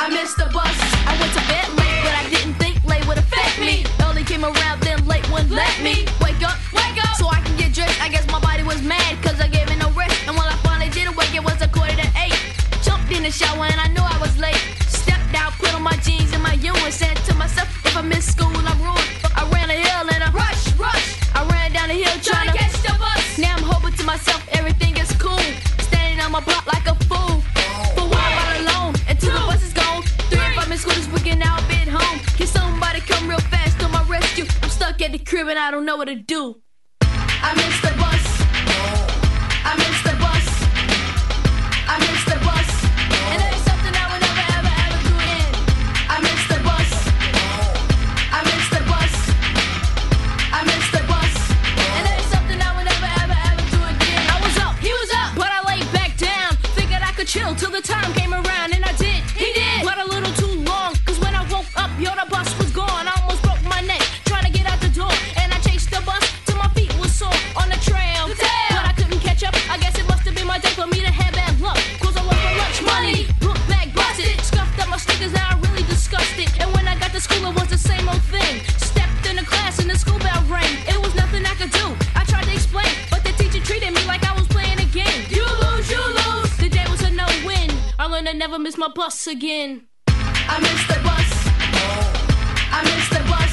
I missed the bus. I went to bed late, but I didn't think late would affect me. Early came around, then late wouldn't let me wake up, so I can get dressed. I guess my body was mad, cause I gave it no rest. And when I finally did wake, it was 7:45. Jumped in the shower and I knew I was late. Stepped out, put on my jeans and my uniform. Said to myself, if I miss school, I'm ruined. I ran a hill and I rush. I ran down the hill trying to catch the bus. Now I'm hoping to myself, everything is cool. Standing on my block like a fool. For a while all alone, until the bus is gone. 3 and 5 minutes school this weekend, now I've been home. Can somebody come real fast to my rescue? I'm stuck at the crib and I don't know what to do. I missed the bus. I missed the bus. I missed the bus. And there's something I would never ever do again. I missed the bus. I missed the bus. I missed the bus. And there's something I would never ever do again. I was up, he was up, but I laid back down. Figured I could chill till the time came around, and I did. He did, but a little too long. Cause when I woke up, yo, the bus was gone. I almost broke my neck trying to get out the door, and I chased the bus till my feet was sore on the trail. But I couldn't catch up. I guess it must have been my day for me to have bad luck. Cause I went for lunch money, book bag busted, scuffed up my sneakers, now I'm really disgusted. And when I got to school, it was the same old thing. Stepped in the class and the school bell rang. It was nothing I could do. I tried to explain, but the teacher treated me like I was playing a game. You lose, you lose. The day was a no-win. I learned to never miss my bus again. I missed the bus. I missed the bus.